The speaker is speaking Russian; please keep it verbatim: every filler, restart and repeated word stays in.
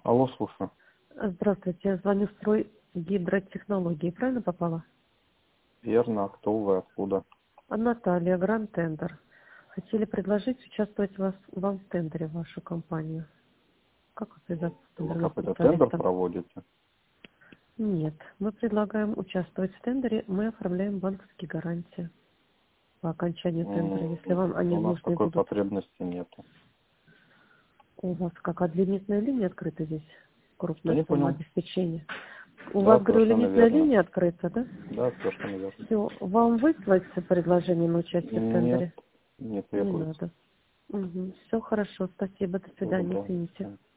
Алло, слушаю. Здравствуйте, я звоню строй гидротехнологии. Правильно попала? Верно. А кто вы, откуда? Наталья, Гранд Тендер. Хотели предложить участвовать вас, вам в тендере в вашу компанию. Как вы связаться с Вы тендерным какой-то тендер специалистом? проводите? Нет, мы предлагаем участвовать в тендере, мы оформляем банковские гарантии по окончанию тендера, если М, вам они У нас нужны такой будут. потребности нету. У вас как, а лимитная линия открыта здесь? Что Крупная не сумма понял? обеспечения. У Да, вас, говорю, совершенно лимитная верно. линия открыта, да? Да, совершенно верно. Все, вам выслать предложение на участие в Нет, тендере? не Не требуется. надо. Угу. Все хорошо, спасибо, до Всего свидания, доброго. До извините. свидания.